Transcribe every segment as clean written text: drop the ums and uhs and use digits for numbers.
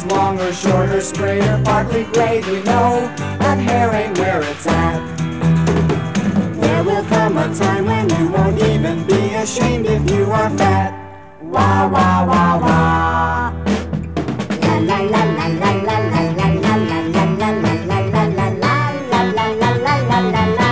long or short or straight or partly gray, we know that hair ain't where it's at. There will come a time when you won't even be ashamed if you are fat. Wah, wah, wah, wah. La la la la la la la la la la la la la la la la la la la la.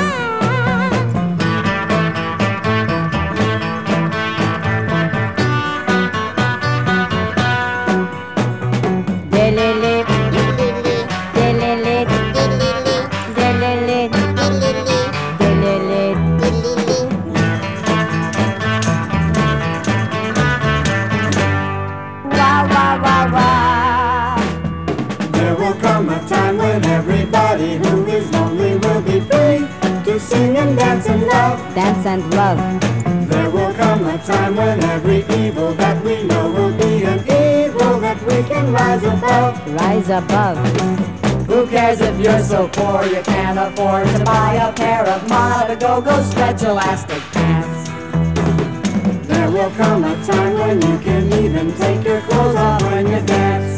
There will come a time when everybody who is lonely will be free to sing and dance and love. Dance and love. There will come a time when every evil that we know will be an evil that we can rise above. Rise above. Who cares if you're so poor you can't afford to buy a pair of Go-Go stretch elastic pants? There will come a time when you can even take your clothes off when you dance.